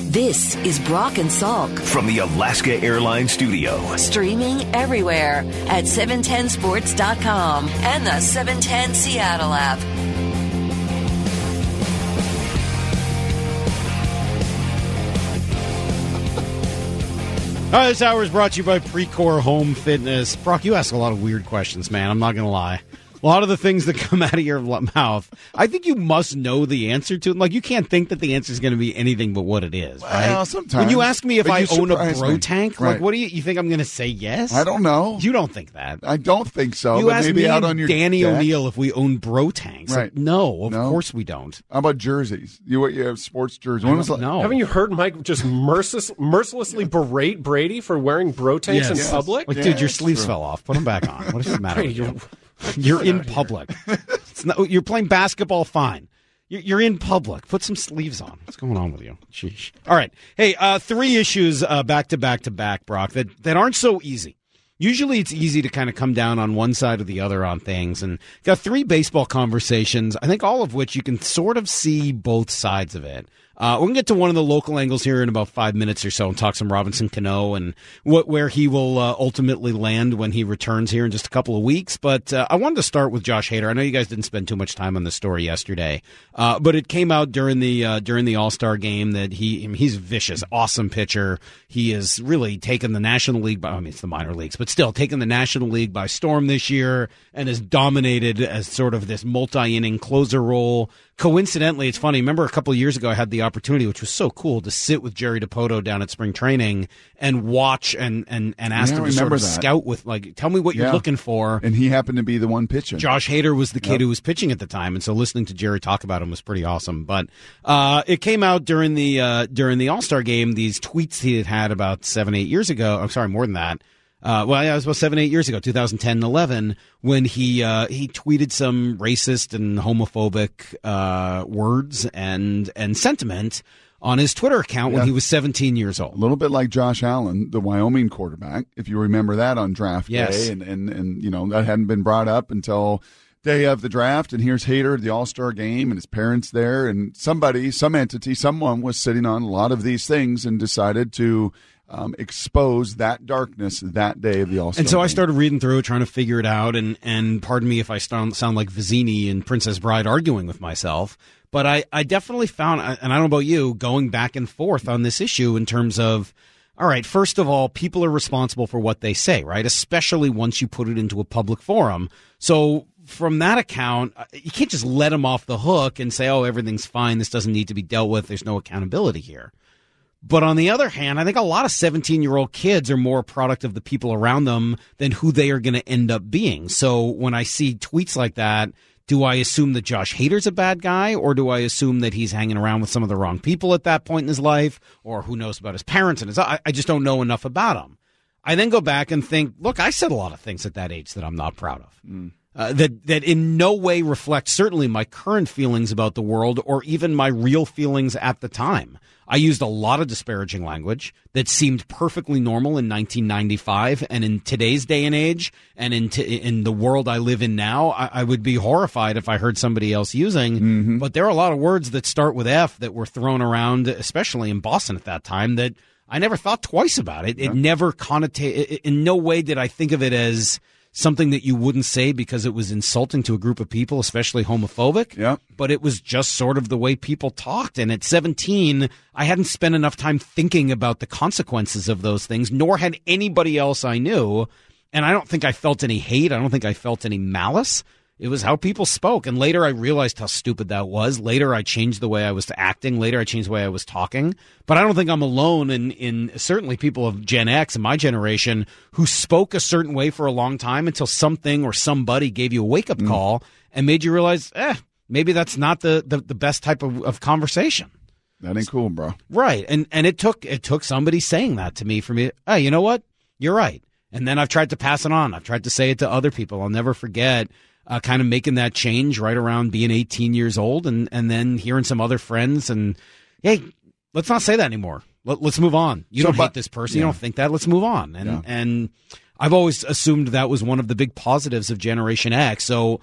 This is Brock and Salk from the Alaska Airlines studio. Streaming everywhere at 710sports.com and the 710 Seattle app. This hour is brought to you by Precor Home Fitness. Brock, you ask a lot of weird questions, man. I'm not going to lie. A lot of the things that come out of your mouth, I think you must know the answer to. Like, you can't think that the answer is going to be anything but what it is, right? Well, sometimes. When you ask me if I own a bro tank, right. like, what do you think I'm going to say yes? I don't know. You don't think that. I don't think so. You but asked maybe me out and on your Danny deck. O'Neill if we own bro tanks. Right. Like, no, of course we don't. How about jerseys? You have sports jerseys. When was No. Haven't you heard Mike just mercilessly berate Brady for wearing bro tanks in public? Like, dude, your sleeves fell off. Put them back on. What does it matter? You're in public. You're playing basketball, fine. You're in public. Put some sleeves on. What's going on with you? Sheesh. All right. Hey, 3 issues back to back, Brock, that aren't so easy. Usually it's easy to kind of come down on one side or the other on things. And got 3 baseball conversations, I think all of which you can sort of see both sides of it. We're going to get to one of the local angles here in about 5 minutes or so and talk some Robinson Cano and where he will ultimately land when he returns here in just a couple of weeks. But I wanted to start with Josh Hader. I know you guys didn't spend too much time on this story yesterday, but it came out during the All-Star game that he's vicious, awesome pitcher. He has really taken the National League it's the minor leagues, but still taken the National League by storm this year and has dominated as sort of this multi-inning closer role. Coincidentally, it's funny. Remember a couple of years ago, I had the opportunity, which was so cool, to sit with Jerry Dipoto down at spring training and watch and ask him to sort of scout with, like, tell me what you're looking for. And he happened to be the one pitching. Josh Hader was the kid who was pitching at the time, and so listening to Jerry talk about him was pretty awesome. But it came out during the All-Star game, these tweets he had about 7-8 years ago. I'm sorry, more than that. It was about 7-8 years ago, 2010 and 11, when he tweeted some racist and homophobic words and sentiment on his Twitter account when he was 17 years old. A little bit like Josh Allen, the Wyoming quarterback, if you remember that on draft day, and you know that hadn't been brought up until day of the draft. And here's Hader at the All-Star game, and his parents there, and somebody, some entity, someone was sitting on a lot of these things and decided to expose that darkness that day of the All-Star And so game. I started reading through it, trying to figure it out, and pardon me if I sound like Vizzini in Princess Bride arguing with myself, but I definitely found, and I don't know about you, going back and forth on this issue in terms of, all right, first of all, people are responsible for what they say, right? Especially once you put it into a public forum. So from that account, you can't just let them off the hook and say, oh, everything's fine, this doesn't need to be dealt with, there's no accountability here. But on the other hand, I think a lot of 17-year-old kids are more a product of the people around them than who they are going to end up being. So when I see tweets like that, do I assume that Josh Hader's a bad guy, or do I assume that he's hanging around with some of the wrong people at that point in his life, or who knows about his parents? And I just don't know enough about him. I then go back and think, look, I said a lot of things at that age that I'm not proud of. That in no way reflect certainly my current feelings about the world or even my real feelings at the time. I used a lot of disparaging language that seemed perfectly normal in 1995, and in today's day and age, and in the world I live in now, I would be horrified if I heard somebody else using. Mm-hmm. But there are a lot of words that start with F that were thrown around, especially in Boston at that time, that I never thought twice about. It never connotated. In no way did I think of it as something that you wouldn't say because it was insulting to a group of people, especially homophobic. Yeah. But it was just sort of the way people talked. And at 17, I hadn't spent enough time thinking about the consequences of those things, nor had anybody else I knew. And I don't think I felt any hate. I don't think I felt any malice. It was how people spoke. And later I realized how stupid that was. Later I changed the way I was acting. Later I changed the way I was talking. But I don't think I'm alone in certainly people of Gen X and my generation who spoke a certain way for a long time until something or somebody gave you a wake-up call and made you realize, maybe that's not the best type of conversation. That ain't cool, bro. Right. And it took somebody saying that to me for me. Hey, you know what? You're right. And then I've tried to pass it on. I've tried to say it to other people. I'll never forget kind of making that change right around being 18 years old and then hearing some other friends and, hey, let's not say that anymore. Let's move on. You don't hate this person. You don't think that. Let's move on. And I've always assumed that was one of the big positives of Generation X. So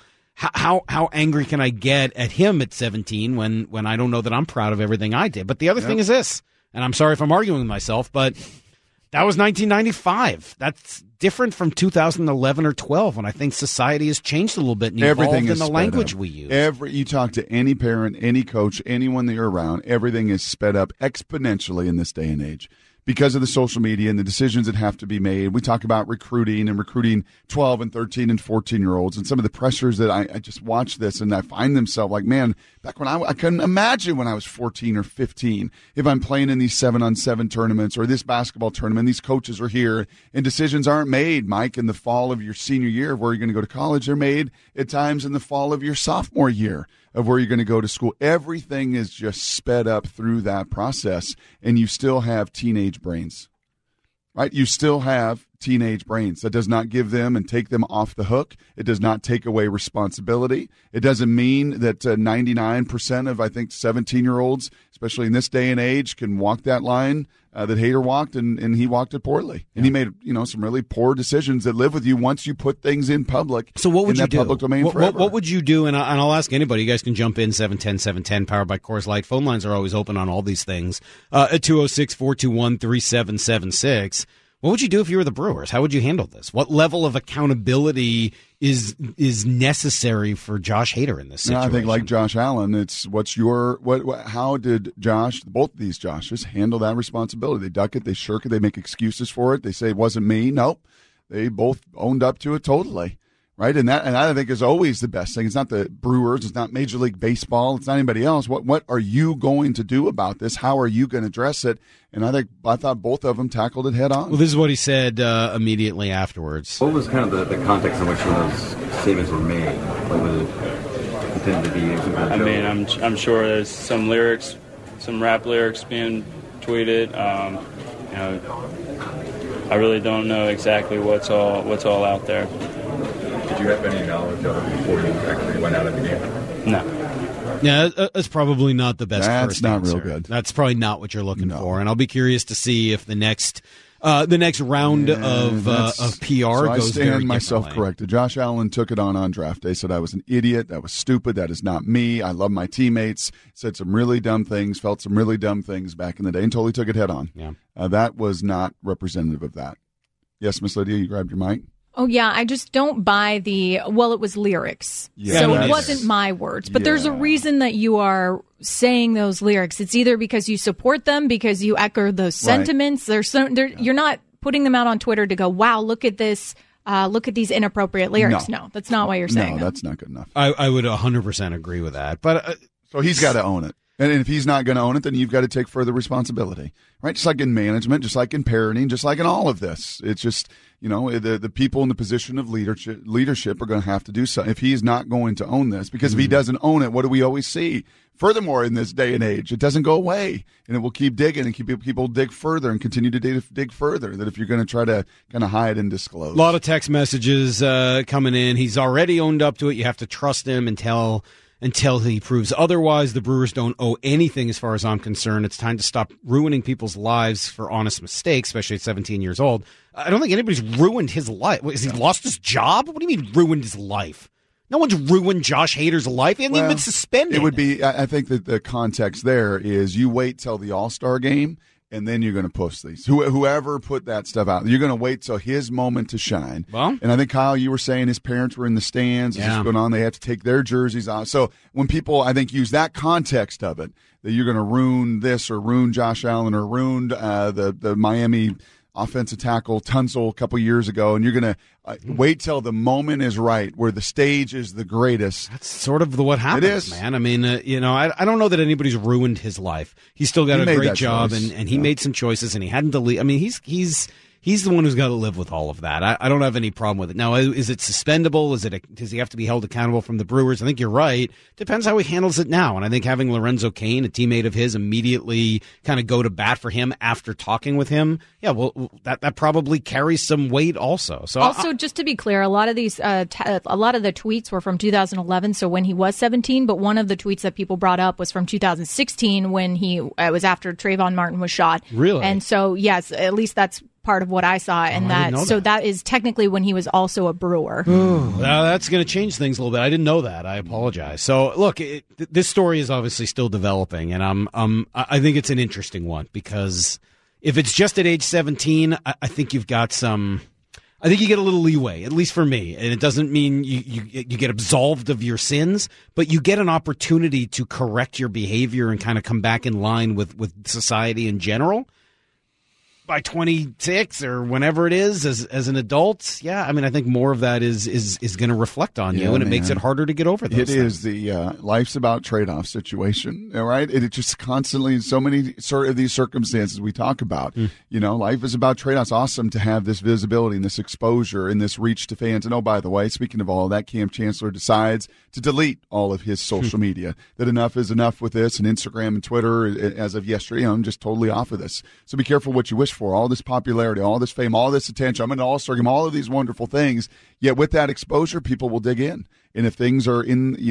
how angry can I get at him at 17 when I don't know that I'm proud of everything I did? But the other thing is this, And I'm sorry if I'm arguing with myself, but that was 1995. That's different from 2011 or 12 when I think society has changed a little bit and evolved in the language we use. You talk to any parent, any coach, anyone that you're around, everything is sped up exponentially in this day and age. Because of the social media and the decisions that have to be made. We talk about recruiting 12 and 13 and 14-year-olds and some of the pressures that I just watch this and I find themselves like, man, back when I couldn't imagine when I was 14 or 15, if I'm playing in these 7-on-7 tournaments or this basketball tournament, these coaches are here and decisions aren't made, Mike, in the fall of your senior year of where you're going to go to college. They're made at times in the fall of your sophomore year of where you're going to go to school. Everything is just sped up through that process, and you still have teenage brains, right? You still have teenage brains. That does not give them and take them off the hook. It does not take away responsibility. It doesn't mean that 99% of, I think, 17-year-olds, especially in this day and age, can walk that line that Hader walked, and he walked it poorly. And he made some really poor decisions that live with you once you put things in public. So what would you do? Public domain what would you do? And I'll ask anybody. You guys can jump in 710-710, powered by Coors Light. Phone lines are always open on all these things at 206-421-3776. What would you do if you were the Brewers? How would you handle this? What level of accountability is necessary for Josh Hader in this situation? I think like Josh Allen, it's how did both of these Joshes handle that responsibility? They duck it, they shirk it, they make excuses for it. They say it wasn't me. Nope. They both owned up to it totally. Right, and I think is always the best thing. It's not the Brewers, it's not Major League Baseball, it's not anybody else. What are you going to do about this? How are you going to address it? And I thought both of them tackled it head on. Well, this is what he said immediately afterwards. What was kind of the context in which some of those statements were made? What was it intended to be? I mean, I'm sure there's some rap lyrics being tweeted. I really don't know exactly what's all out there. Did you have any knowledge of it before you actually went out of the game? No. Yeah, that's probably not the best. That's not answer. Real good. That's probably not what you're looking for, and I'll be curious to see if the next round of PR so goes very I stand myself corrected. Josh Allen took it on draft day, said I was an idiot, that was stupid, that is not me, I love my teammates, said some really dumb things, felt some really dumb things back in the day, and totally took it head on. Yeah. That was not representative of that. Yes, Miss Lydia, you grabbed your mic. Oh, yeah, I just don't buy it was lyrics. Yeah, so it wasn't my words. But there's a reason that you are saying those lyrics. It's either because you support them, because you echo those sentiments. You're not putting them out on Twitter to go, wow, look at this. Look at these inappropriate lyrics. No, that's not why you're saying No, that's not good enough. I would 100% agree with that. But so he's got to own it. And if he's not going to own it, then you've got to take further responsibility, right? Just like in management, just like in parenting, just like in all of this. It's just, the people in the position of leadership are going to have to do something. If he's not going to own this, because if he doesn't own it, what do we always see? Furthermore, in this day and age, it doesn't go away, and it will keep digging and keep people dig further and continue to dig further. That if you're going to try to kind of hide and disclose. A lot of text messages coming in. He's already owned up to it. You have to trust him until he proves otherwise. The Brewers don't owe anything as far as I'm concerned. It's time to stop ruining people's lives for honest mistakes, especially at 17 years old. I don't think anybody's ruined his life. Has he lost his job? What do you mean ruined his life? No one's ruined Josh Hader's life. He hasn't even been suspended. It would be, I think that the context there is you wait till the All-Star game, and then you're going to post these. Whoever put that stuff out, you're going to wait till his moment to shine. Well, and I think, Kyle, you were saying his parents were in the stands. This is going on. They had to take their jerseys off. So when people, I think, use that context of it, that you're going to ruin this or ruin Josh Allen or ruin the Miami offensive tackle Tunsil a couple years ago, and you're going to wait till the moment is right, where the stage is the greatest. That's sort of what happens, it is. Man. I mean, I don't know that anybody's ruined his life. He's still got a great job, and he made some choices, and he hadn't deleted. I mean, he's the one who's got to live with all of that. I don't have any problem with it. Now, is it suspendable? Does he have to be held accountable from the Brewers? I think you're right. Depends how he handles it now. And I think having Lorenzo Cain, a teammate of his, immediately kind of go to bat for him after talking with him, that probably carries some weight also. So just to be clear, a lot of these, a lot of the tweets were from 2011, so when he was 17. But one of the tweets that people brought up was from 2016 when it was after Trayvon Martin was shot. Really? And so, yes, at least that's part of what I saw, and that is technically when he was also a Brewer. Now that's going to change things a little bit. I didn't know that. I apologize. So look, this story is obviously still developing, and I think it's an interesting one because if it's just at age 17, I think you've got some. I think you get a little leeway, at least for me, and it doesn't mean you get absolved of your sins, but you get an opportunity to correct your behavior and kind of come back in line with society in general. By 26 or whenever it is, as an adult, I mean, I think more of that is going to reflect on you, and it makes it harder to get over those things. It is the life's about trade-off situation, right? It just constantly, so many sort of these circumstances we talk about. You know, life is about trade-offs. Awesome to have this visibility and this exposure and this reach to fans. And oh, by the way, speaking of all of that, Cam Chancellor decides to delete all of his social media. That enough is enough with this, and Instagram and Twitter. As of yesterday, I'm just totally off of this. So be careful what you wish for. All this popularity, all this fame, all this attention. I'm an all-star game, all of these wonderful things. Yet with that exposure, people will dig in. And if things are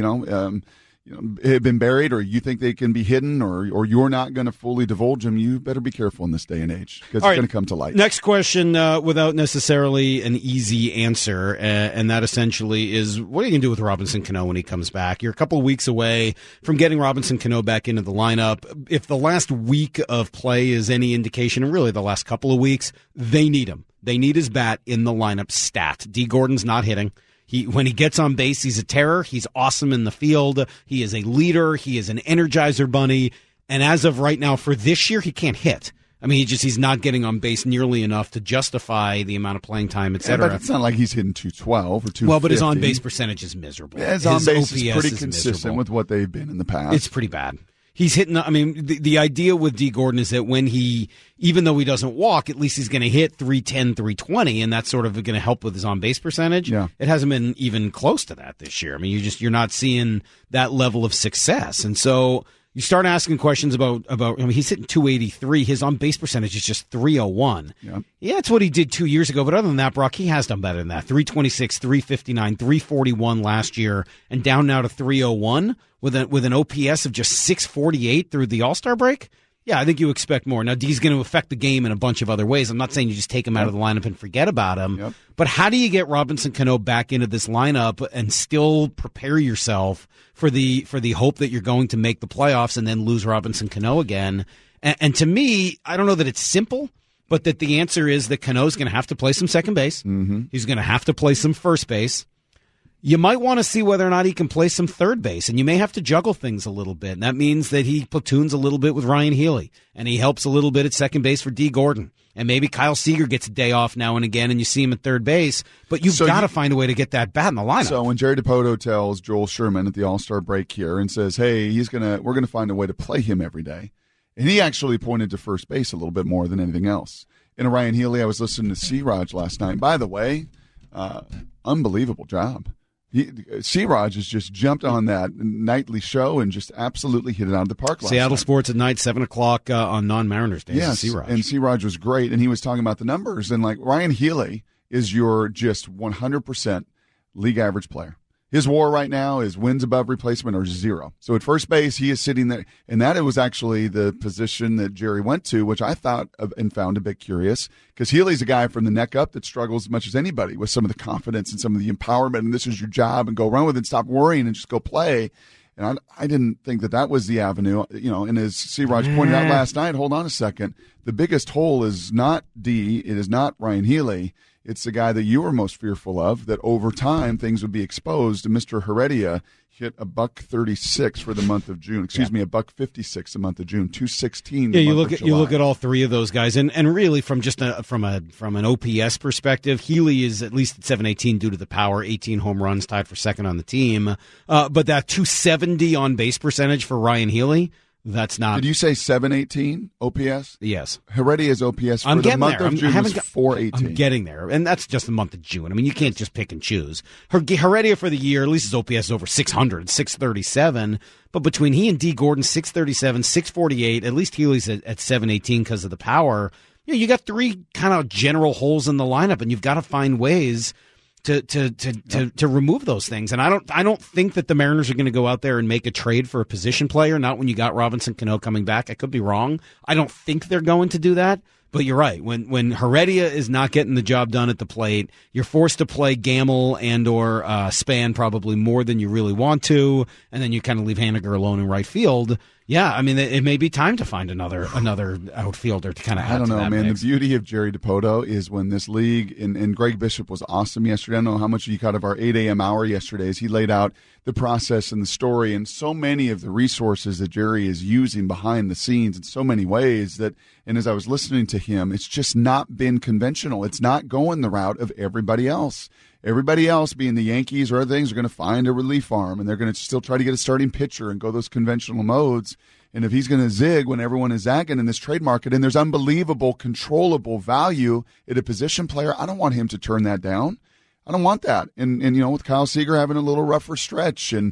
have been buried, or you think they can be hidden, or you're not going to fully divulge them, you better be careful in this day and age because it's going to come to light. Next question, without necessarily an easy answer, and that essentially is, what are you going to do with Robinson Cano when he comes back? You're a couple of weeks away from getting Robinson Cano back into the lineup. If the last week of play is any indication, and really the last couple of weeks, they need him. They need his bat in the lineup stat. D. Gordon's not hitting. When he gets on base, he's a terror. He's awesome in the field. He is a leader. He is an energizer bunny. And as of right now, for this year, he can't hit. I mean, he's not getting on base nearly enough to justify the amount of playing time, et cetera. But it's not like he's hitting 212 or 250. Well, but his on-base percentage is miserable. Yeah, his on-base is pretty consistent with what they've been in the past. It's pretty bad. He's hitting, I mean, the idea with D. Gordon is that when even though he doesn't walk, at least he's going to hit 310, 320, and that's sort of going to help with his on-base percentage. Yeah. It hasn't been even close to that this year. I mean, you're not seeing that level of success. And so you start asking questions about I mean, he's hitting 283. His on-base percentage is just 301. Yeah, that's what he did 2 years ago. But other than that, Brock, he has done better than that. 326, 359, 341 last year, and down now to 301 with an OPS of just 648 through the All-Star break. Yeah, I think you expect more. Now, D's going to affect the game in a bunch of other ways. I'm not saying you just take him out of the lineup and forget about him. But how do you get Robinson Cano back into this lineup and still prepare yourself for the hope that you're going to make the playoffs and then lose Robinson Cano again? And to me, I don't know that it's simple, but that the answer is that Cano's going to have to play some second base. Mm-hmm. He's going to have to play some first base. You might want to see whether or not he can play some third base, and you may have to juggle things a little bit. And that means that he platoons a little bit with Ryan Healy, and he helps a little bit at second base for D. Gordon. And maybe Kyle Seager gets a day off now and again, and you see him at third base. But you've got to find a way to get that bat in the lineup. So when Jerry Dipoto tells Joel Sherman at the All-Star break here and says, hey, we're going to find a way to play him every day, and he actually pointed to first base a little bit more than anything else. And Ryan Healy, I was listening to C-Raj last night. By the way, unbelievable job. C-Raj has just jumped on that nightly show and just absolutely hit it out of the park last Seattle night. Sports at night, 7 o'clock on non-Mariners days. Yes, C-Raj. And C-Raj was great, and he was talking about the numbers. And, like, Ryan Healy is your just 100% league average player. His WAR right now is wins above replacement or 0. So at first base, he is sitting there, and that it was actually the position that Jerry went to, which I thought and found a bit curious, because Healy's a guy from the neck up that struggles as much as anybody with some of the confidence and some of the empowerment, and this is your job, and go run with it, stop worrying, and just go play. And I didn't think that was the avenue, and as C-Raj pointed out last night, hold on a second, the biggest hole is not D, it is not Ryan Healy. It's the guy that you were most fearful of, that over time things would be exposed. And Mr. Heredia hit $136 for the month of June. Excuse me, $156 the month of June. 216. Yeah, you look at all three of those guys, and really from just from an OPS perspective, Healy is at least at 718 due to the power, 18 home runs, tied for second on the team. But that 270 on base percentage for Ryan Healy. That's not. Did you say 718 OPS? Yes. Heredia's OPS for the month of June was 418. I'm getting there, and that's just the month of June. I mean, you can't just pick and choose. Heredia for the year, at least his OPS is over 600, 637. But between he and D. Gordon, 637, 648, at least Healy's at 718 because of the power. You got three kind of general holes in the lineup, and you've got to find ways to remove those things. And I don't think that the Mariners are going to go out there and make a trade for a position player, not when you got Robinson Cano coming back. I could be wrong. I don't think they're going to do that. But you're right. When Heredia is not getting the job done at the plate, you're forced to play Gamble and or Span probably more than you really want to, and then you kind of leave Haniger alone in right field. Yeah, I mean, it may be time to find another outfielder to kind of add I don't know, to that man. mix. The beauty of Jerry DiPoto is when this league, and Greg Bishop was awesome yesterday. I don't know how much you got of our 8 a.m. hour yesterday as he laid out the process and the story and so many of the resources that Jerry is using behind the scenes in so many ways that, and as I was listening to him, it's just not been conventional. It's not going the route of everybody else. Everybody else, being the Yankees or other things, are going to find a relief arm, and they're going to still try to get a starting pitcher and go those conventional modes. And if he's going to zig when everyone is zagging in this trade market and there's unbelievable, controllable value at a position player, I don't want him to turn that down. I don't want that. And with Kyle Seager having a little rougher stretch and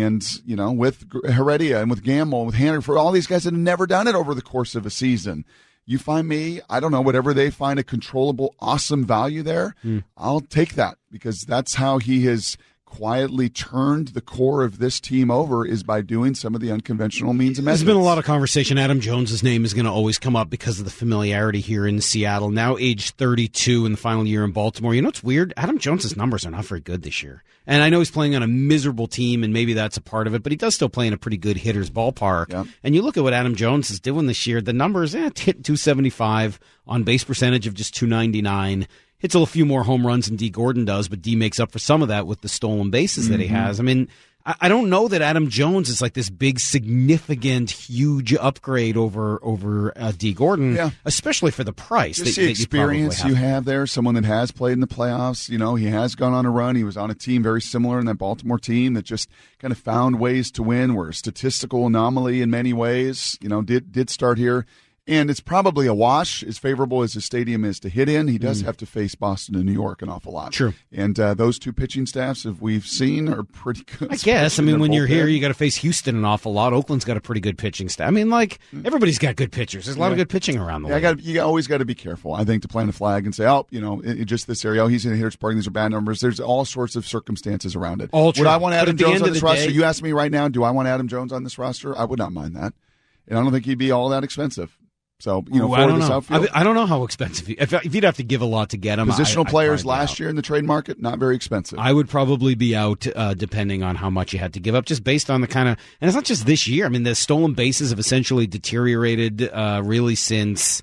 with Heredia and with Gamble and with Haniger, for all these guys that have never done it over the course of a season. You find me, I don't know, whatever they find a controllable, awesome value there, I'll take that because that's how he has quietly turned the core of this team over is by doing some of the unconventional means and methods. There's been a lot of conversation. Adam Jones' name is going to always come up because of the familiarity here in Seattle. Now age 32 in the final year in Baltimore. You know what's weird? Adam Jones' numbers are not very good this year. And I know he's playing on a miserable team, and maybe that's a part of it, but he does still play in a pretty good hitter's ballpark. Yep. And you look at what Adam Jones is doing this year, the numbers, hit 275, on base percentage of just 299. Hits a few more home runs than D. Gordon does, but D makes up for some of that with the stolen bases that he has. I mean, I don't know that Adam Jones is like this big, significant, huge upgrade over D. Gordon, especially for the price. Just the experience you have there, someone that has played in the playoffs. He has gone on a run. He was on a team very similar in that Baltimore team that just kind of found ways to win. We're a statistical anomaly in many ways. Did start here. And it's probably a wash, as favorable as the stadium is to hit in. He does have to face Boston and New York an awful lot. True. And those two pitching staffs, as we've seen, are pretty good. I guess. I mean, when you're here, you got to face Houston an awful lot. Oakland's got a pretty good pitching staff. I mean, everybody's got good pitchers. There's a lot of good pitching around the league. You always got to be careful, I think, to plant a flag and say, just this area, he's in a hitter's park, these are bad numbers. There's all sorts of circumstances around it. All true. Would I want Adam Jones on this roster? You ask me right now, do I want Adam Jones on this roster? I would not mind that. And I don't think he'd be all that expensive. So, I don't know. I don't know how expensive. If you'd have to give a lot to get him. Positional players last year in the trade market, not very expensive. I would probably be out depending on how much you had to give up, just based on the kind of, and it's not just this year. I mean, the stolen bases have essentially deteriorated really since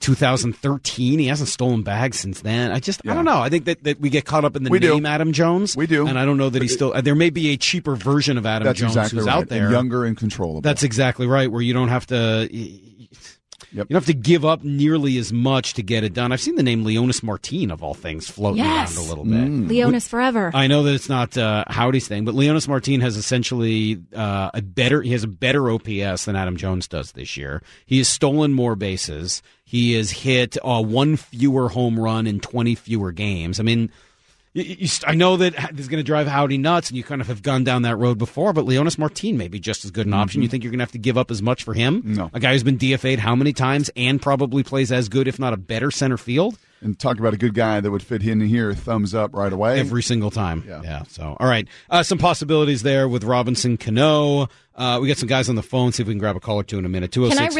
2013. He hasn't stolen bags since then. I don't know. I think that we get caught up in the name Adam Jones. We do. And I don't know that he's still, there may be a cheaper version of Adam Jones who's out there. And younger and controllable. That's exactly right, where you don't have to... You don't have to give up nearly as much to get it done. I've seen the name Leonis Martin, of all things, floating around a little bit. Leonis forever. I know that it's not Howdy's thing, but Leonis Martin has essentially a better OPS than Adam Jones does this year. He has stolen more bases. He has hit one fewer home run in 20 fewer games. I mean, I know that this is going to drive Howdy nuts, and you kind of have gone down that road before, but Leonis Martin may be just as good an option. You think you're going to have to give up as much for him? No. A guy who's been DFA'd how many times and probably plays as good, if not a better, center field? And talk about a good guy that would fit in here, thumbs up right away. Every single time. Yeah. So, all right. Some possibilities there with Robinson Cano. We got some guys on the phone. See if we can grab a call or two in a minute.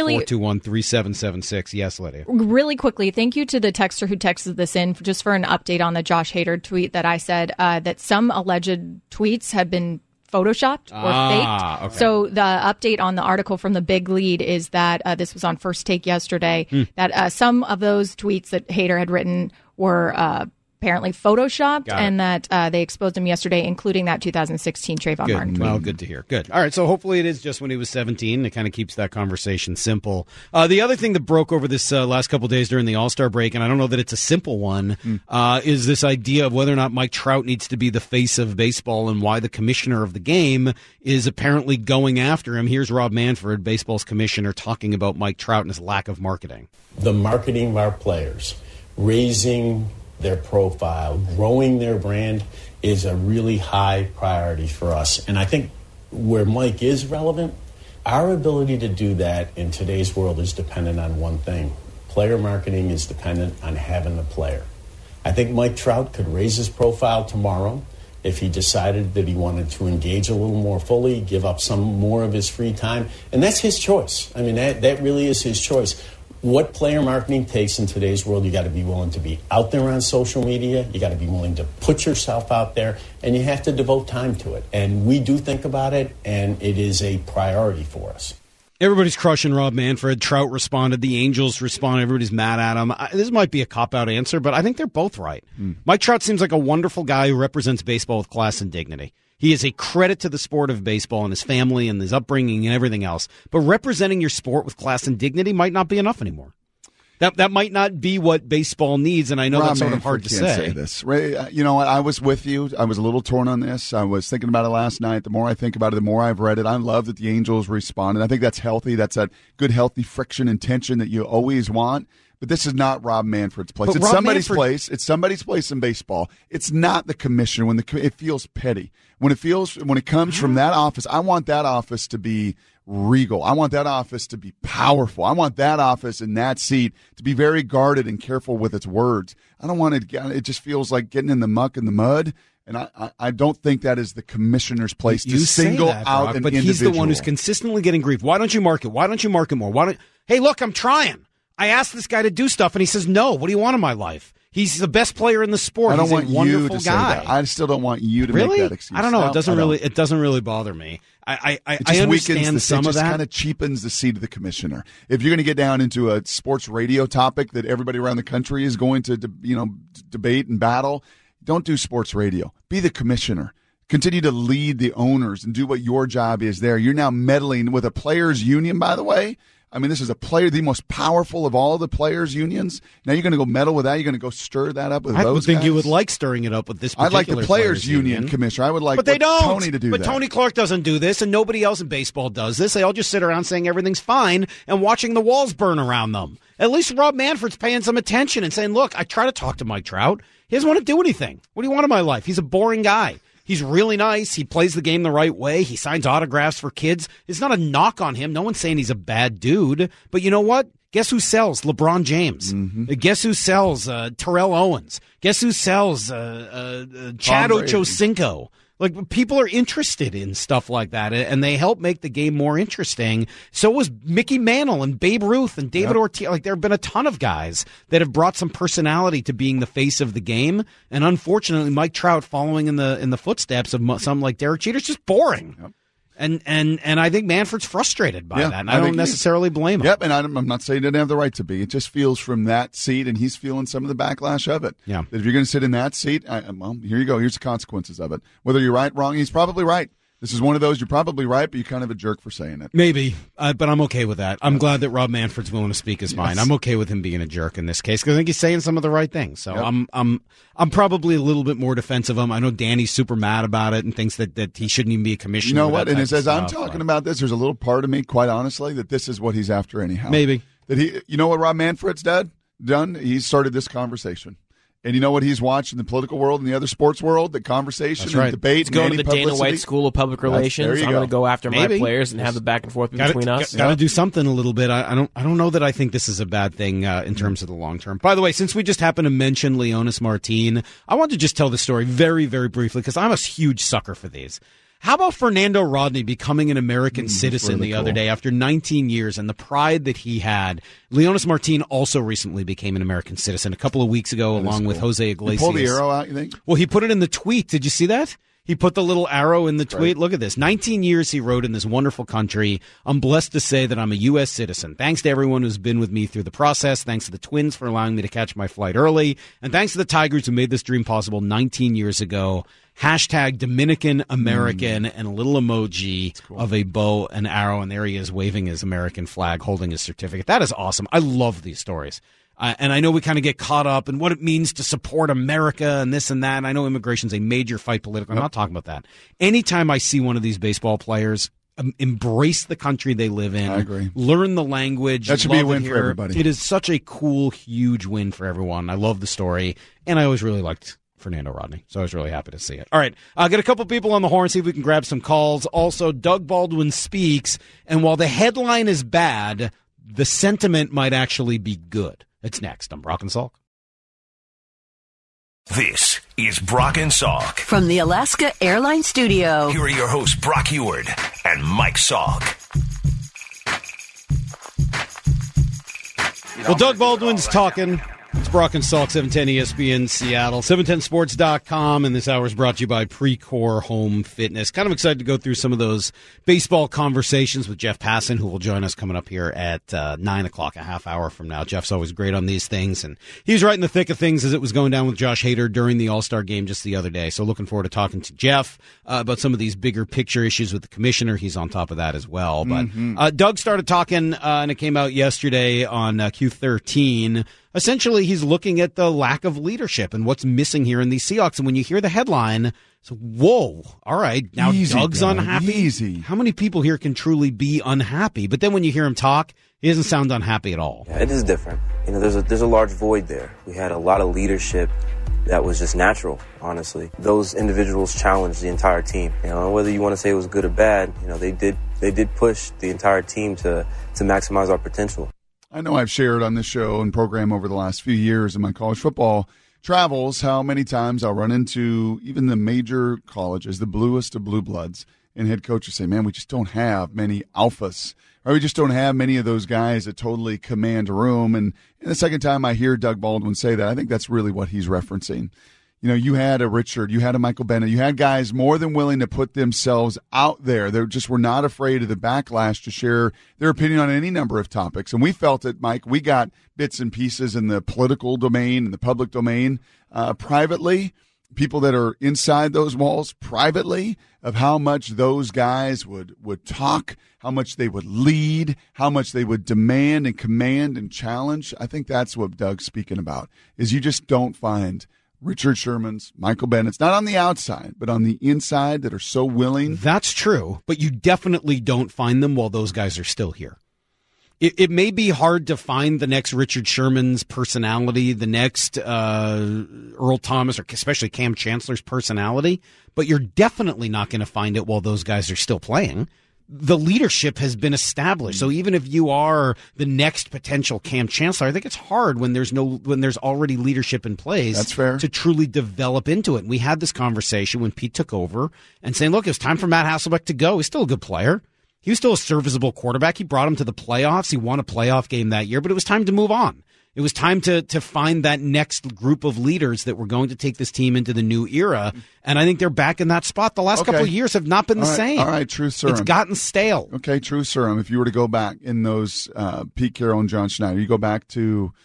206-421-3776. Yes, Lydia. Really quickly, thank you to the texter who texted this in just for an update on the Josh Hader tweet that I said that some alleged tweets have been photoshopped or faked. Okay. So the update on the article from the Big Lead is that this was on First Take yesterday, that some of those tweets that Hader had written were apparently photoshopped, and that they exposed him yesterday, including that 2016 Trayvon Martin tweet. Well, good to hear. Good. All right, so hopefully it is just when he was 17. It kind of keeps that conversation simple. The other thing that broke over this last couple of days during the All-Star break, and I don't know that it's a simple one, is this idea of whether or not Mike Trout needs to be the face of baseball and why the commissioner of the game is apparently going after him. Here's Rob Manfred, baseball's commissioner, talking about Mike Trout and his lack of marketing. The marketing of our players, raising their profile, growing their brand is a really high priority for us. And I think where Mike is relevant, our ability to do that in today's world is dependent on one thing. Player marketing is dependent on having the player. I think Mike Trout could raise his profile tomorrow if he decided that he wanted to engage a little more fully, give up some more of his free time. And that's his choice. I mean, that really is his choice. what player marketing takes in today's world, you got to be willing to be out there on social media. You got to be willing to put yourself out there, and you have to devote time to it. And we do think about it, and it is a priority for us. Everybody's crushing Rob Manfred. Trout responded. The Angels responded. Everybody's mad at him. This might be a cop-out answer, but I think they're both right. Mike Trout seems like a wonderful guy who represents baseball with class and dignity. He is a credit to the sport of baseball and his family and his upbringing and everything else. But representing your sport with class and dignity might not be enough anymore. That might not be what baseball needs, and I know that's sort of hard to say. This. Ray, you know what? I was with you. I was a little torn on this. I was thinking about it last night. The more I think about it, the more I've read it. I love that the Angels responded. I think that's healthy. That's that good, healthy friction and tension that you always want. But this is not Rob Manfred's place. It's somebody's place. It's somebody's place in baseball. It's not the commissioner. It feels petty. When it comes from that office, I want that office to be regal. I want that office to be powerful. I want that office in that seat to be very guarded and careful with its words. I don't want it just feels like getting in the muck and the mud. And I don't think that is the commissioner's place to single out an individual. But he's the one who's consistently getting grief. Why don't you market? Why don't you market more? Hey, look, I'm trying. I asked this guy to do stuff, and he says, no. What do you want in my life? He's the best player in the sport. I don't want He's a wonderful you to guy. say that. I still don't want you to make that excuse. I don't know. It doesn't really bother me. I understand some of that. It just kind of cheapens the seat of the commissioner. If you're going to get down into a sports radio topic that everybody around the country is going to debate and battle, don't do sports radio. Be the commissioner. Continue to lead the owners and do what your job is there. You're now meddling with a players' union, by the way. I mean, this is the most powerful of all the players' unions. Now you're going to go meddle with that. You're going to go stir that up with those guys. I think you would like stirring it up with this particular I'd like the players' union commissioner. I would like Tony to do that. But Tony Clark doesn't do this, and nobody else in baseball does this. They all just sit around saying everything's fine and watching the walls burn around them. At least Rob Manfred's paying some attention and saying, look, I try to talk to Mike Trout. He doesn't want to do anything. What do you want in my life? He's a boring guy. He's really nice. He plays the game the right way. He signs autographs for kids. It's not a knock on him. No one's saying he's a bad dude. But you know what? Guess who sells? LeBron James. Mm-hmm. Guess who sells? Terrell Owens. Guess who sells? Chad Ochocinco. Like, people are interested in stuff like that, and they help make the game more interesting. So was Mickey Mantle and Babe Ruth and David Ortiz. Like, there have been a ton of guys that have brought some personality to being the face of the game. And unfortunately, Mike Trout following in the footsteps of some like Derek Jeter is just boring. Yep. And I think Manfred's frustrated by that, and I don't necessarily blame him. Yep, and I'm not saying he didn't have the right to be. It just feels from that seat, and he's feeling some of the backlash of it. Yeah. That if you're going to sit in that seat, well, here you go. Here's the consequences of it. Whether you're right, wrong, he's probably right. This is one of those, you're probably right, but you're kind of a jerk for saying it. Maybe, but I'm okay with that. I'm glad that Rob Manfred's willing to speak his mind. I'm okay with him being a jerk in this case because I think he's saying some of the right things. So I'm probably a little bit more defensive of him. I know Danny's super mad about it and thinks that he shouldn't even be a commissioner. You know what? And as I'm talking about this, there's a little part of me, quite honestly, that this is what he's after anyhow. Maybe. That you know what Rob Manfred's done? He started this conversation. And you know what he's watched in the political world and the other sports world? The conversation and debate. He's going to the Dana White School of Public Relations. I'm going to go after my players and have the back and forth between us. Got to do something a little bit. I don't know that I think this is a bad thing in terms of the long term. By the way, since we just happened to mention Leonys Martin, I want to just tell the story very, very briefly because I'm a huge sucker for these. How about Fernando Rodney becoming an American citizen the other day after 19 years and the pride that he had? Leonys Martin also recently became an American citizen a couple of weeks ago along with Jose Iglesias. He pulled the arrow out, you think? Well, he put it in the tweet. Did you see that? He put the little arrow in the tweet. Right. Look at this. 19 years he wrote in this wonderful country. I'm blessed to say that I'm a U.S. citizen. Thanks to everyone who's been with me through the process. Thanks to the Twins for allowing me to catch my flight early. And thanks to the Tigers who made this dream possible 19 years ago. Hashtag Dominican American and a little emoji of a bow and arrow. And there he is waving his American flag, holding his certificate. That is awesome. I love these stories. And I know we kind of get caught up in what it means to support America and this and that. And I know immigration's a major fight politically. I'm not talking about that. Anytime I see one of these baseball players embrace the country they live in, I agree. Learn the language. That should be a win for everybody. It is such a cool, huge win for everyone. I love the story. And I always really liked Fernando Rodney, so I was really happy to see it. All right, I'll get a couple people on the horn, see if we can grab some calls. Also, Doug Baldwin speaks, and while the headline is bad, the sentiment might actually be good. It's next. I'm Brock and Salk. This is Brock and Salk. From the Alaska Airlines Studio. Here are your hosts, Brock Heward and Mike Salk. Well, Doug Baldwin's talking. It's Brock and Salk, 710 ESPN Seattle, 710sports.com, and this hour is brought to you by Precor Home Fitness. Kind of excited to go through some of those baseball conversations with Jeff Passan, who will join us coming up here at 9 o'clock, a half hour from now. Jeff's always great on these things, and he was right in the thick of things as it was going down with Josh Hader during the All-Star game just the other day. So looking forward to talking to Jeff about some of these bigger picture issues with the commissioner. He's on top of that as well. But Doug started talking, and it came out yesterday on Q13. Essentially, he's looking at the lack of leadership and what's missing here in these Seahawks. And when you hear the headline, it's whoa, all right, now Doug's Doug, unhappy. Easy. How many people here can truly be unhappy? But then when you hear him talk, he doesn't sound unhappy at all. Yeah, it is different. There's a large void there. We had a lot of leadership that was just natural, honestly. Those individuals challenged the entire team. Whether you want to say it was good or bad, they did push the entire team to maximize our potential. I know I've shared on this show and program over the last few years in my college football travels how many times I'll run into even the major colleges, the bluest of blue bloods, and head coaches say, man, we just don't have many alphas, or we just don't have many of those guys that totally command a room. And the second time I hear Doug Baldwin say that, I think that's really what he's referencing. You had a Richard, you had a Michael Bennett, you had guys more than willing to put themselves out there. They just were not afraid of the backlash to share their opinion on any number of topics. And we felt it, Mike. We got bits and pieces in the political domain and the public domain privately, people that are inside those walls privately, of how much those guys would talk, how much they would lead, how much they would demand and command and challenge. I think that's what Doug's speaking about, is you just don't find Richard Sherman's, Michael Bennett's, not on the outside, but on the inside, that are so willing. That's true, but you definitely don't find them while those guys are still here. It may be hard to find the next Richard Sherman's personality, the next Earl Thomas, or especially Cam Chancellor's personality, but you're definitely not going to find it while those guys are still playing. The leadership has been established. So even if you are the next potential Cam Chancellor, I think it's hard when there's already leadership in place. That's fair. To truly develop into it. And we had this conversation when Pete took over and saying, look, it's time for Matt Hasselbeck to go. He's still a good player. He was still a serviceable quarterback. He brought him to the playoffs. He won a playoff game that year, but it was time to move on. It was time to find that next group of leaders that were going to take this team into the new era. And I think they're back in that spot. The last couple of years have not been the same. All right, true, sir. It's gotten stale. Okay, true, sir. If you were to go back in those Pete Carroll and John Schneider, you go back to,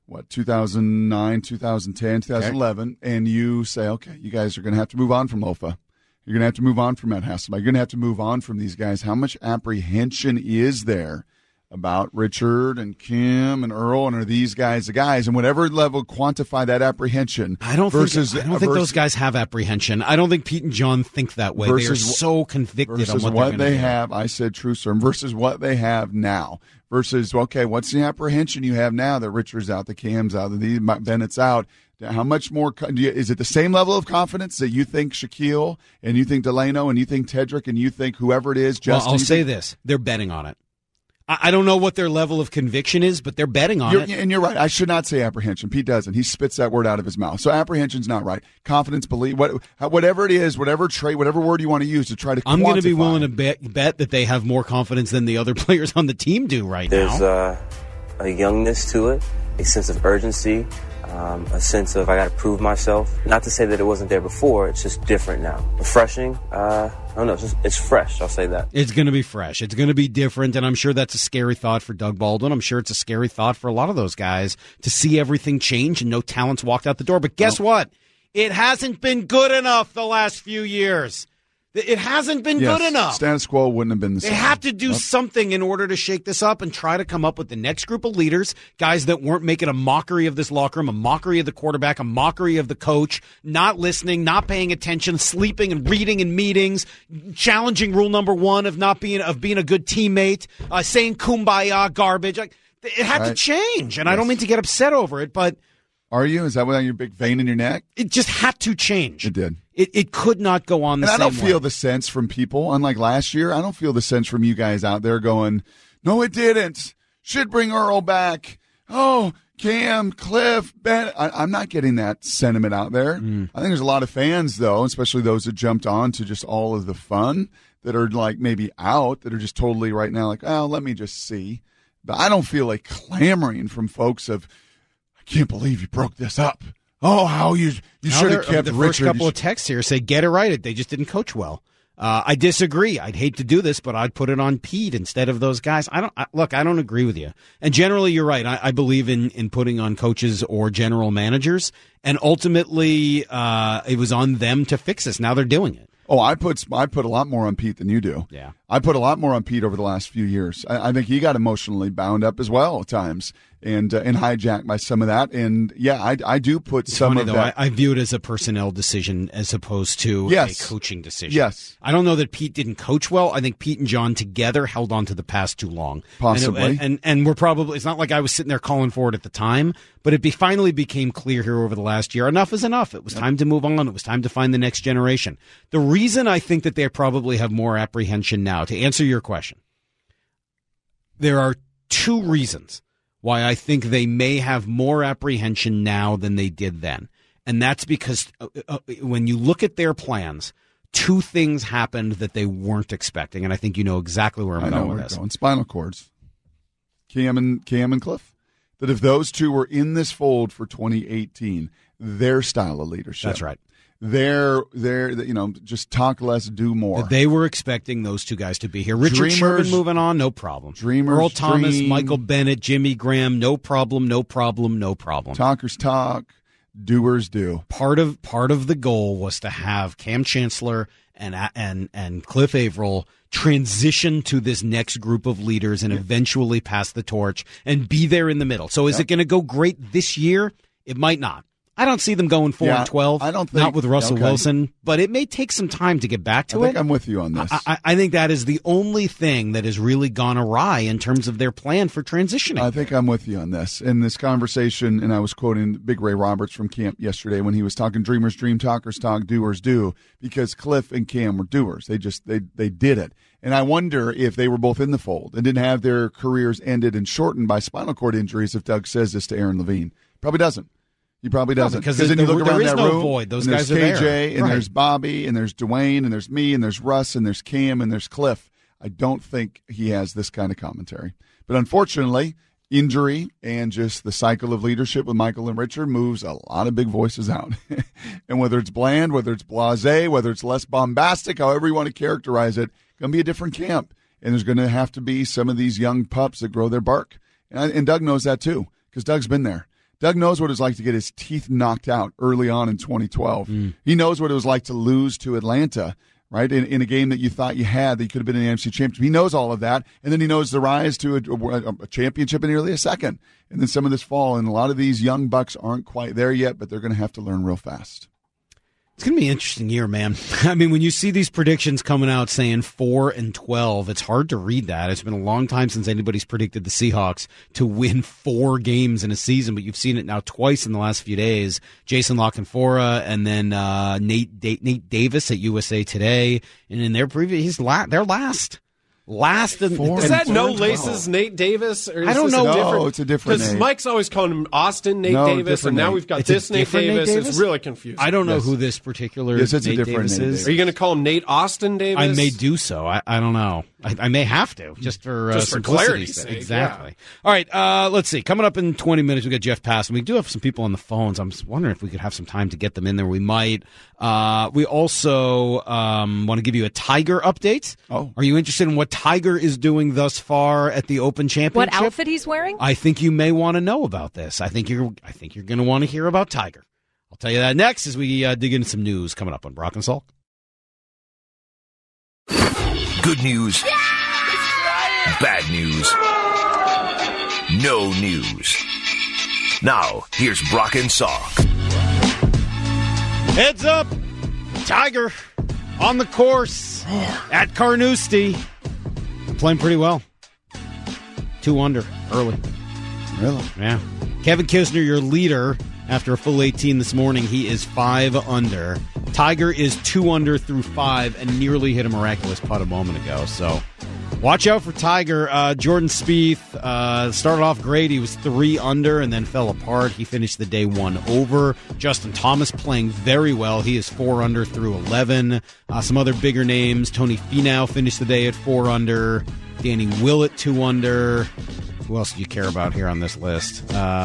2009, 2010, 2011, and you say, okay, you guys are going to have to move on from Lofa. You're going to have to move on from Matt Hasselbeck. You're going to have to move on from these guys. How much apprehension is there about Richard and Kim and Earl, and are these guys the guys? And whatever level, quantify that apprehension. I don't think those guys have apprehension. I don't think Pete and John think that way. They are so convicted on what they have. I said true, sir. Versus what they have now. Versus, okay, what's the apprehension you have now that Richard's out, the Cam's out, the Bennett's out? How much more is it the same level of confidence that you think Shaquille and you think Delano and you think Tedrick and you think whoever it is? Justin, well, I'll say this: they're betting on it. I don't know what their level of conviction is, but they're betting on it. And you're right. I should not say apprehension. Pete doesn't. He spits that word out of his mouth. So apprehension's not right. Confidence, belief, whatever it is, whatever trait, whatever word you want to use to try to quantify. I'm going to be willing to bet that they have more confidence than the other players on the team do right now. There's a youngness to it, a sense of urgency, a sense of I got to prove myself. Not to say that it wasn't there before. It's just different now. Refreshing. I don't know. It's fresh. I'll say that. It's going to be fresh. It's going to be different, and I'm sure that's a scary thought for Doug Baldwin. I'm sure it's a scary thought for a lot of those guys to see everything change and no talent's walked out the door. But guess what? It hasn't been good enough the last few years. It hasn't been good enough. Status quo wouldn't have been the same. They have to do something in order to shake this up and try to come up with the next group of leaders, guys that weren't making a mockery of this locker room, a mockery of the quarterback, a mockery of the coach, not listening, not paying attention, sleeping and reading in meetings, challenging rule number one of being a good teammate, saying kumbaya garbage. It had to change, and I don't mean to get upset over it, but... Are you? Is that why your big vein in your neck? It just had to change. It did. It could not go on the same way. And I don't feel the sense from people, unlike last year, I don't feel the sense from you guys out there going, no, it didn't. Should bring Earl back. Oh, Cam, Cliff, Ben. I'm not getting that sentiment out there. I think there's a lot of fans, though, especially those that jumped on to just all of the fun, that are like maybe out, that are just totally right now like, oh, let me just see. But I don't feel like clamoring from folks of, I can't believe you broke this up. Oh, how you should have kept the Richard. First couple of texts here say, get it right. They just didn't coach well. I disagree. I'd hate to do this, but I'd put it on Pete instead of those guys. I don't agree with you. And generally, you're right. I believe in putting on coaches or general managers. And ultimately, it was on them to fix this. Now they're doing it. Oh, I put a lot more on Pete than you do. Yeah. I put a lot more on Pete over the last few years. I think he got emotionally bound up as well at times and hijacked by some of that. And yeah, I do put some funny, of though, that. I view it as a personnel decision as opposed to a coaching decision. Yes. I don't know that Pete didn't coach well. I think Pete and John together held on to the past too long. Possibly. And we're probably, it's not like I was sitting there calling for it at the time, but it finally became clear here over the last year. Enough is enough. It was time to move on. It was time to find the next generation. The reason I think that they probably have more apprehension now, to answer your question, there are two reasons why I think they may have more apprehension now than they did then. And that's because when you look at their plans, two things happened that they weren't expecting. And I think you know exactly where I'm going with this. Spinal cords. Cam and Cliff. That if those two were in this fold for 2018, their style of leadership. That's right. They're just talk less, do more. They were expecting those two guys to be here. Richard Sherman moving on, no problem. Earl Thomas, Michael Bennett, Jimmy Graham, no problem. Talkers talk, doers do. Part of the goal was to have Cam Chancellor and Cliff Averill transition to this next group of leaders and eventually pass the torch and be there in the middle. So is it going to go great this year? It might not. I don't see them going 4-12. I don't think, not with Russell Wilson, but it may take some time to get back to it. I think I'm with you on this. I think that is the only thing that has really gone awry in terms of their plan for transitioning. I think I'm with you on this. In this conversation, and I was quoting Big Ray Roberts from camp yesterday when he was talking dreamers dream, talkers talk, doers do, because Cliff and Cam were doers. They did it. And I wonder if they were both in the fold and didn't have their careers ended and shortened by spinal cord injuries if Doug says this to Aaron Levine. Probably doesn't. He probably doesn't. Because then you look around that room, void. Those guys are KJ, there. And there's Bobby, and there's Dwayne, and there's me, and there's Russ, and there's Cam, and there's Cliff. I don't think he has this kind of commentary. But unfortunately, injury and just the cycle of leadership with Michael and Richard moves a lot of big voices out. And whether it's bland, whether it's blasé, whether it's less bombastic, however you want to characterize it, going to be a different camp. And there's going to have to be some of these young pups that grow their bark. And Doug knows that too, because Doug's been there. Doug knows what it's like to get his teeth knocked out early on in 2012. He knows what it was like to lose to Atlanta, right, in a game that you thought you had, that you could have been in the NFC Championship. He knows all of that, and then he knows the rise to a championship and nearly a second. And then some of this fall, and a lot of these young bucks aren't quite there yet, but they're going to have to learn real fast. It's going to be an interesting year, man. I mean, when you see these predictions coming out saying 4-12, it's hard to read that. It's been a long time since anybody's predicted the Seahawks to win 4 games in a season, but you've seen it now twice in the last few days. Jason LaCanfora and then Nate Davis at USA Today, and in their previous, they're last. Is that No Laces Nate Davis? Or is I don't know. No, it's a different Because Nate. Mike's always calling him Austin Nate Davis, and now we've got this Nate Davis. It's really confusing. I don't know who this particular it's a Nate different Davis Nate is. Davis. Are you going to call him Nate Austin Davis? I may do so. I don't know. I may have to, just for clarity's sake. Exactly. Yeah. All right, let's see. Coming up in 20 minutes, we got Jeff Pass, and we do have some people on the phones. I'm just wondering if we could have some time to get them in there. We might. We also want to give you a Tiger update. Oh. Are you interested in what Tiger is doing thus far at the Open Championship? What outfit he's wearing? I think you may want to know about this. I think you're going to want to hear about Tiger. I'll tell you that next as we dig into some news coming up on Brock and Salk. Good news. Bad news. No news. Now, here's Brock and Salk. Heads up. Tiger on the course at Carnoustie. Playing pretty well. 2 under early. Really? Yeah. Kevin Kisner, your leader, after a full 18 this morning, he is 5 under. Tiger is 2 under through 5 and nearly hit a miraculous putt a moment ago. So watch out for Tiger. Jordan Spieth started off great. He was 3 under and then fell apart. He finished the day 1 over. Justin Thomas playing very well. He is 4 under through 11. Some other bigger names. Tony Finau finished the day at 4 under. Danny Willett 2 under. Who else do you care about here on this list?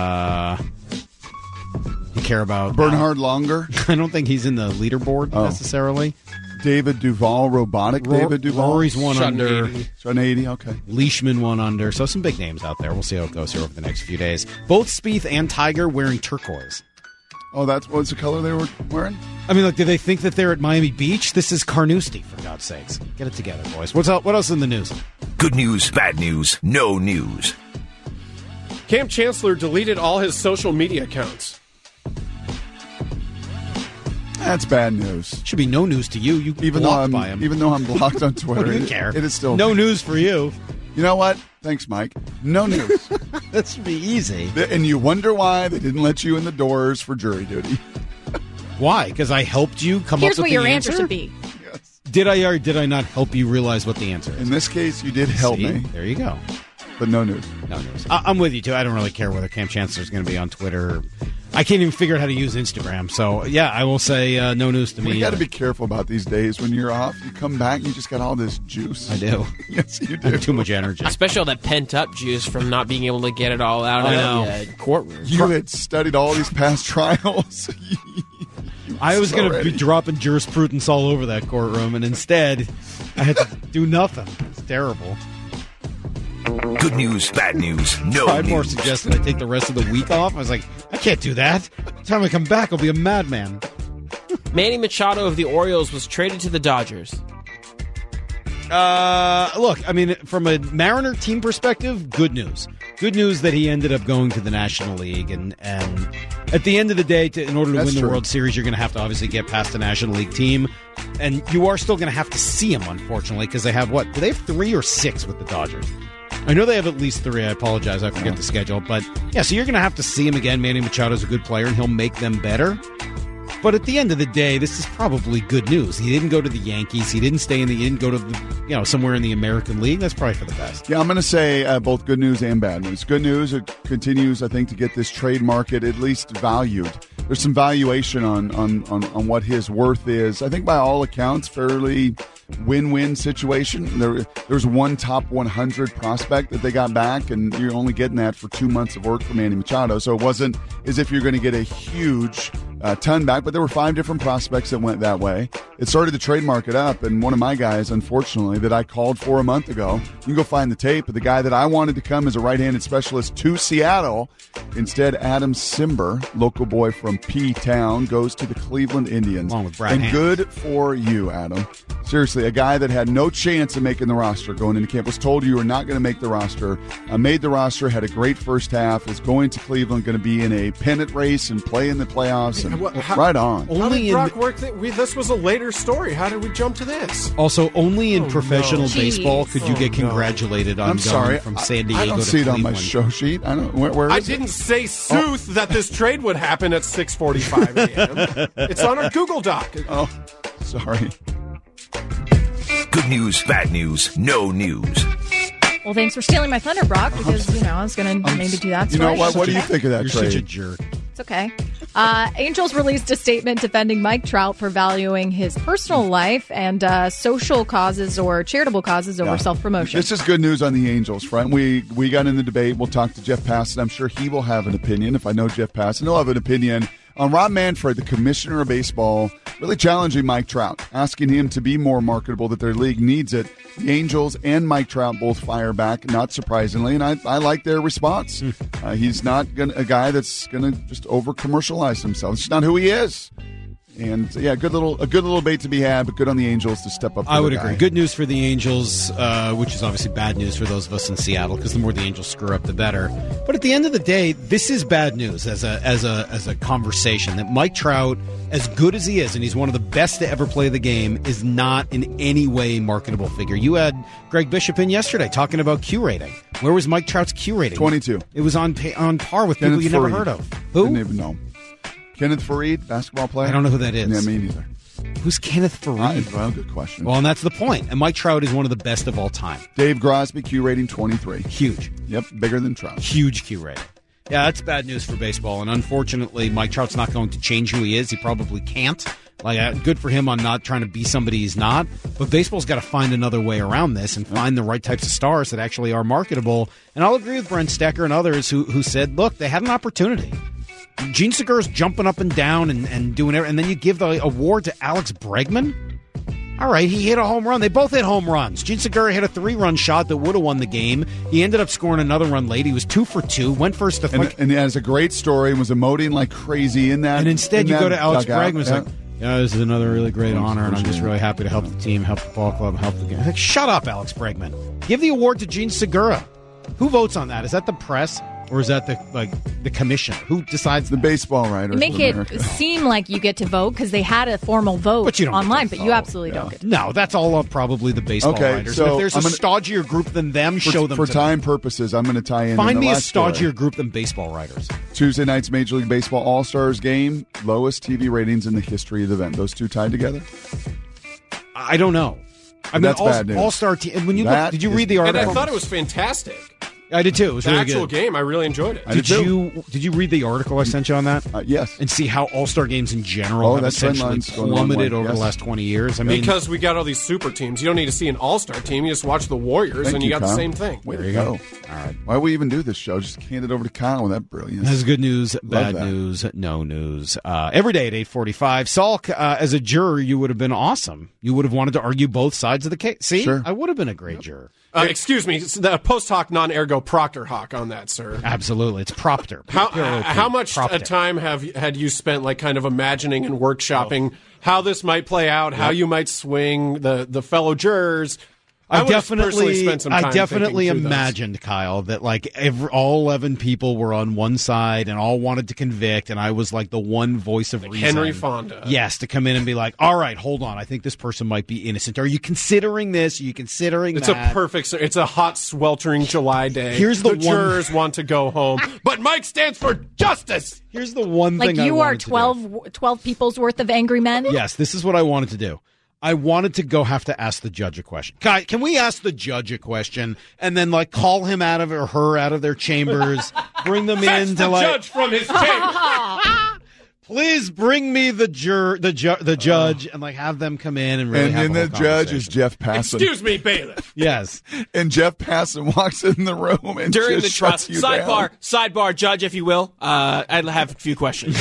You care about Bernhard Longer? I don't think he's in the leaderboard necessarily. David Duval, David Duval. Rory's one under. Shutting 80, okay. Leishman one under. So some big names out there. We'll see how it goes here over the next few days. Both Spieth and Tiger wearing turquoise. Oh, what's the color they were wearing? I mean, do they think that they're at Miami Beach? This is Carnoustie, for God's sakes. Get it together, boys. What else in the news? Good news, bad news, no news. Cam Chancellor deleted all his social media accounts. That's bad news. Should be no news to you. Even though I'm blocked on Twitter. What do you care? It is still no news for you. You know what? Thanks, Mike. No news. That should be easy. And you wonder why they didn't let you in the doors for jury duty. Why? Because I helped you come Here's up with the answer? Here's what your answer should be. Yes. Did I or did I not help you realize what the answer is? In this case, you did help me. There you go. But no news. No news. I'm with you, too. I don't really care whether Cam Chancellor is going to be on Twitter. I can't even figure out how to use Instagram. So, yeah, I will say no news to me. You got to be careful about these days when you're off. You come back and you just got all this juice. I do. Yes, you do. I have too much energy. Especially all that pent-up juice from not being able to get it all out of the courtroom. You had studied all these past trials. I was going to be dropping jurisprudence all over that courtroom, and instead I had to do nothing. It's terrible. Good news, bad news, no Pridemore news. suggested I take the rest of the week off. I was like, I can't do that. By the time I come back, I'll be a madman. Manny Machado of the Orioles was traded to the Dodgers. Look, I mean, from a Mariner team perspective, good news. Good news that he ended up going to the National League. And at the end of the day, in order to win the World Series, you're going to have to obviously get past the National League team. And you are still going to have to see him, unfortunately, because they have do they have 3 or 6 with the Dodgers? I know they have at least 3. I apologize. I forget the schedule. But, yeah, so you're going to have to see him again. Manny Machado's a good player, and he'll make them better. But at the end of the day, this is probably good news. He didn't go to the Yankees. He didn't he didn't go to somewhere in the American League. That's probably for the best. Yeah, I'm going to say both good news and bad news. Good news, it continues, I think, to get this trade market at least valued. There's some valuation on what his worth is. I think by all accounts, fairly win-win situation. There's one top 100 prospect that they got back, and you're only getting that for 2 months of work from Manny Machado. So it wasn't as if you're going to get a huge ton back, but there were 5 different prospects that went that way. It started the trade market up, and one of my guys, unfortunately, that I called for a month ago, you can go find the tape, but the guy that I wanted to come as a right-handed specialist to Seattle, instead Adam Simber, local boy from P-Town, goes to the Cleveland Indians. Along with Brad And Hand. good for you, Adam. Seriously, a guy that had no chance of making the roster going into camp, was told you were not going to make the roster, made the roster, had a great first half, is going to Cleveland, going to be in a pennant race and play in the playoffs. And right on. How did Brock work? This was a later story. How did we jump to this? Also, only in professional baseball could you get congratulated on going from San Diego to Cleveland. I don't see it on my show sheet. I don't. Where is I it? didn't say sooth that this trade would happen at 6:45 a.m. It's on our Google Doc. Oh, sorry. Good news, bad news, no news. Well, thanks for stealing my thunder, Brock, because, I was going to maybe do that. You know what? What do you think of that You're trade? such a jerk. It's okay. Angels released a statement defending Mike Trout for valuing his personal life and social causes or charitable causes over self-promotion. This is good news on the Angels front. We got in the debate. We'll talk to Jeff Passan. I'm sure he will have an opinion. If I know Jeff Passan, he'll have an opinion on Rob Manfred, the commissioner of baseball, really challenging Mike Trout, asking him to be more marketable, that their league needs it. The Angels and Mike Trout both fire back, not surprisingly, and I like their response. He's not a guy that's going to just over-commercialize himself. It's just not who he is. And, yeah, a good little debate to be had, but good on the Angels to step up. I would agree. Good news for the Angels, which is obviously bad news for those of us in Seattle, because the more the Angels screw up, the better. But at the end of the day, this is bad news as a conversation, that Mike Trout, as good as he is, and he's one of the best to ever play the game, is not in any way a marketable figure. You had Greg Bishop in yesterday talking about Q rating. Where was Mike Trout's Q rating? 22. It was on par with people you never heard of. Who? Didn't even know. Kenneth Farid, basketball player? I don't know who that is. Yeah, me neither. Who's Kenneth Farid? Well, good question. Well, and that's the point. And Mike Trout is one of the best of all time. Dave Grosby, Q rating 23. Huge. Yep, bigger than Trout. Huge Q rating. Yeah, that's bad news for baseball. And unfortunately, Mike Trout's not going to change who he is. He probably can't. Good for him on not trying to be somebody he's not. But baseball's got to find another way around this and find the right types of stars that actually are marketable. And I'll agree with Brent Stecker and others who said, look, they had an opportunity. Gene Segura's jumping up and down and doing everything. And then you give the award to Alex Bregman? All right, he hit a home run. They both hit home runs. Gene Segura hit a 3-run shot that would have won the game. He ended up scoring another run late. He was 2 for 2, went first to and has a great story and was emoting like crazy in that. And instead, you go to Alex Bregman. Like, this is another really great honor, and I'm just really happy to help the team, help the ball club, help the game. Like, shut up, Alex Bregman. Give the award to Gene Segura. Who votes on that? Is that the press? Or is that the commission? Who decides? The baseball writers. Make it seem like you get to vote because they had a formal vote online, but you absolutely don't get to vote. No, that's all probably the baseball writers. So if there's a stodgier group than them, show them for time purposes, I'm going to tie in. Find me a stodgier group than baseball writers. Tuesday night's Major League Baseball All-Stars game, lowest TV ratings in the history of the event. Those two tied together? I don't know. That's bad news. All-Star team. When you look, did you read the article? And I thought it was fantastic. I did too. It was the really actual good. game, I really enjoyed it. Did you read the article I sent you on that? Yes. And see how All-Star games in general have essentially plummeted over the last 20 years? I mean, because we got all these super teams. You don't need to see an All-Star team. You just watch the Warriors, and you got the same thing. There you go. All right. Why we even do this show? Just hand it over to Kyle with that brilliance. That's good news, bad news, no news. Every day at 8:45. Salk, as a juror, you would have been awesome. You would have wanted to argue both sides of the case. See? Sure. I would have been a great juror. Excuse me, the post hoc non ergo proctor hoc on that, sir. Absolutely, it's propter. How much time had you spent, like, kind of imagining and workshopping how this might play out, how you might swing the fellow jurors? I definitely imagined, Kyle, that like all 11 people were on one side and all wanted to convict, and I was like the one voice of reason. Henry Fonda. Yes, to come in and be like, all right, hold on, I think this person might be innocent. Are you considering this? Are you considering that? It's a hot, sweltering July day. Here's the jurors want to go home, but Mike stands for justice. Here's the one thing you are 12 people's worth of angry men? Yes, this is what I wanted to do. I wanted to have to ask the judge a question. Kai, can we ask the judge a question and then like call him out of or her out of their chambers, bring them in to judge from his chamber. Please bring me the judge, and like have them come in and really have a whole the judge is Jeff Passan. Excuse me, bailiff. Yes, and Jeff Passan walks in the room and during just the trial. Sidebar, judge, if you will. I'd have a few questions.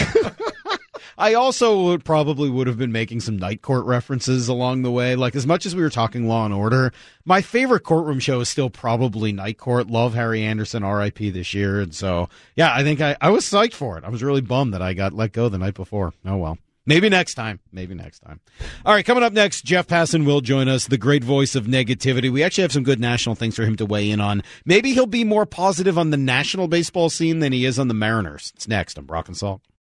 I also would have been making some night court references along the way. Like, as much as we were talking Law and Order, my favorite courtroom show is still probably Night Court. Love Harry Anderson, R.I.P. this year. And so, yeah, I think I was psyched for it. I was really bummed that I got let go the night before. Oh, well. Maybe next time. All right, coming up next, Jeff Passan will join us, the great voice of negativity. We actually have some good national things for him to weigh in on. Maybe he'll be more positive on the national baseball scene than he is on the Mariners. It's next on Brock and Salk.